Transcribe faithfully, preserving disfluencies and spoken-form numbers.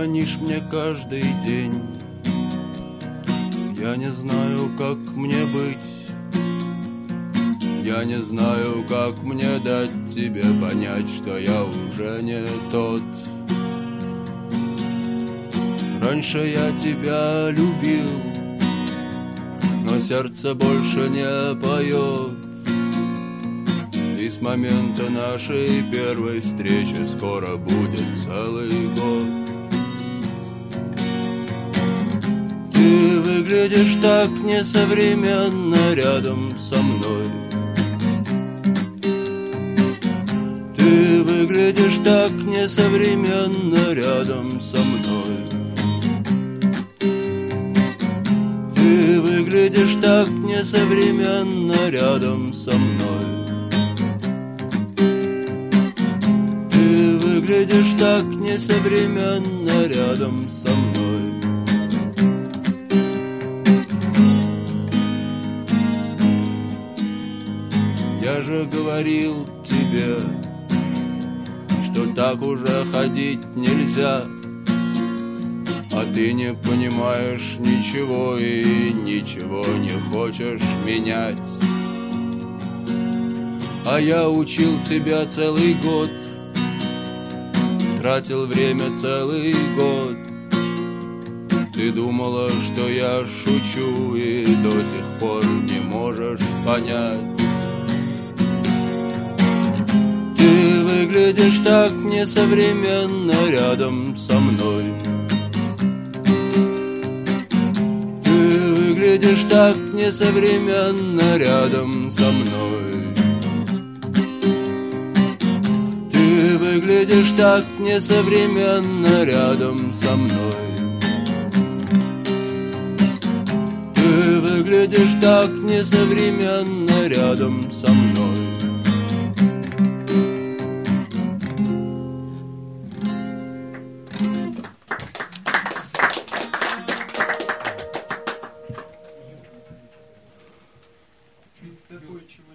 звонишь мне каждый день. Я не знаю, как мне быть. Я не знаю, как мне дать тебе понять, что я уже не тот. Раньше я тебя любил, но сердце больше не поет. И с момента нашей первой встречи скоро будет целый год. Ты выглядишь так несовременно рядом со мной. Ты выглядишь так несовременно рядом со мной. Ты выглядишь так несовременно рядом со мной. Ты выглядишь так несовременно рядом со мной. Я же говорил тебе, что так уже ходить нельзя, а ты не понимаешь ничего и ничего не хочешь менять. А я учил тебя целый год, тратил время целый год. Ты думала, что я шучу, и до сих пор не можешь понять. Ты выглядишь так несовременно рядом со мной. Ты выглядишь так несовременно рядом со мной. Ты выглядишь так несовременно рядом со мной. Ты выглядишь так несовременно рядом со мной. Такой чувак.